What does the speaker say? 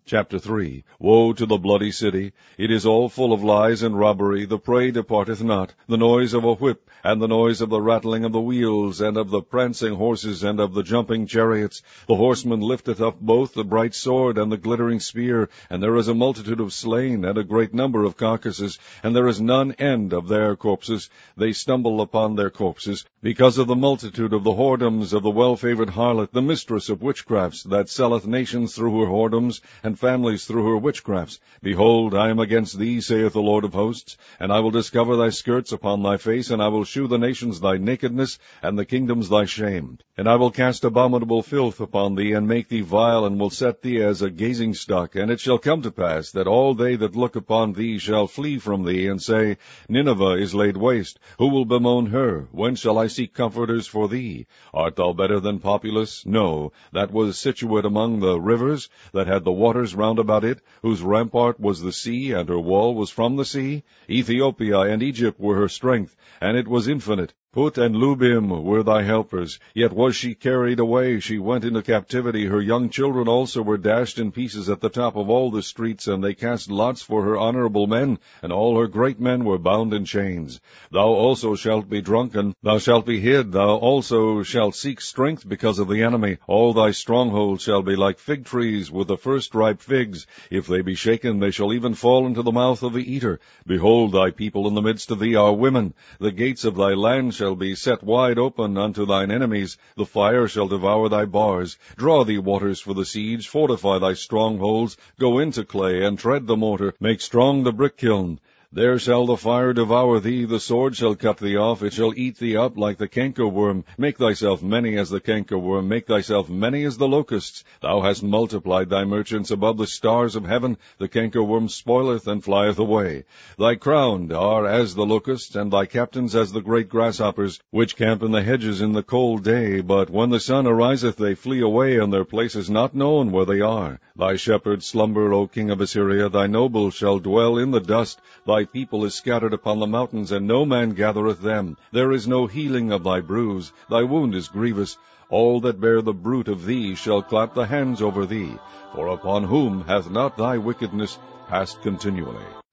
Chapter 3. Woe to the bloody city! It is all full of lies and robbery. The prey departeth not. The noise of a whip, and the noise of the rattling of the wheels, and of the prancing horses, and of the jumping chariots. The horseman lifteth up both the bright sword and the glittering spear, and there is a multitude of slain, and a great number of carcasses, and there is none end of their corpses. They stumble upon their corpses, because of the multitude of the whoredoms of the well-favored harlot, the mistress of witchcrafts, that selleth nations through her whoredoms, and families through her witchcrafts. Behold, I am against thee, saith the Lord of hosts, and I will discover thy skirts upon thy face, and I will shew the nations thy nakedness, and the kingdoms thy shame. And I will cast abominable filth upon thee, and make thee vile, and will set thee as a gazing stock. And it shall come to pass, that all they that look upon thee shall flee from thee, and say, Nineveh is laid waste. Who will bemoan her? When shall I seek comforters for thee? Art thou better than Populus? No, that was situate among the rivers, that had the waters round about it, whose rampart was the sea, and her wall was from the sea. Ethiopia and Egypt were her strength, and it was infinite. Put and Lubim were thy helpers, yet was she carried away. She went into captivity. Her young children also were dashed in pieces at the top of all the streets, and they cast lots for her honorable men, and all her great men were bound in chains. Thou also shalt be drunken, thou shalt be hid, thou also shalt seek strength because of the enemy. All thy strongholds shall be like fig trees with the first ripe figs. If they be shaken, they shall even fall into the mouth of the eater. Behold, thy people in the midst of thee are women. The gates of thy land shall be set wide open unto thine enemies. The fire shall devour thy bars. Draw thee waters for the siege. Fortify thy strongholds. Go into clay, and tread the mortar. Make strong the brick kiln. There shall the fire devour thee, the sword shall cut thee off, it shall eat thee up like the cankerworm. Make thyself many as the cankerworm, make thyself many as the locusts. Thou hast multiplied thy merchants above the stars of heaven, the cankerworm spoileth and flieth away. Thy crowned are as the locusts, and thy captains as the great grasshoppers, which camp in the hedges in the cold day, but when the sun ariseth they flee away, and their place is not known where they are. Thy shepherds slumber, O king of Assyria, thy nobles shall dwell in the dust. Thy people is scattered upon the mountains, and no man gathereth them. There is no healing of thy bruise, thy wound is grievous. All that bear the bruit of thee shall clap the hands over thee, for upon whom hath not thy wickedness passed continually?